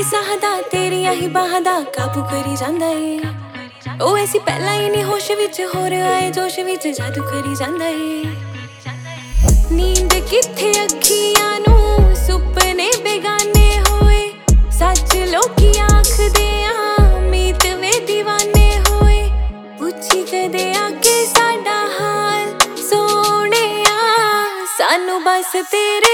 ਸਾਹ ਦਾ ਤੇਰੀਆਂ ਹੀ ਬਾਹਾਂ ਦਾ ਕਾਬੂ ਕਰੀ ਜਾਂਦਾ ਏ। ਉਹ ਐਸੀ ਪਹਿਲਾਂ ਹੀ ਨਹੀਂ ਹੋਸ਼ ਵਿੱਚ, ਹੋਰ ਆਏ ਜੋਸ਼ ਵਿੱਚ ਜਾਦੂ ਕਰੀ ਜਾਂਦਾ ਏ। ਨੀਂਦ ਕਿੱਥੇ ਅੱਖੀਆਂ ਨੂੰ ਸੁਪਨੇ ਬੇਗਾਨੇ ਹੋਏ, ਸੱਚ ਲੋਕੀ ਆਖਦੇ ਆ ਮੀਤ ਵੇ ਦੀਵਾਨੇ ਹੋਏ। ਪੁੱਛੀ ਕਦੇ ਆ ਕੇ ਸਾਡਾ ਹਾਲ ਸੋਹਣਿਆ, ਸਾਨੂੰ ਬਸ ਤੇਰੇ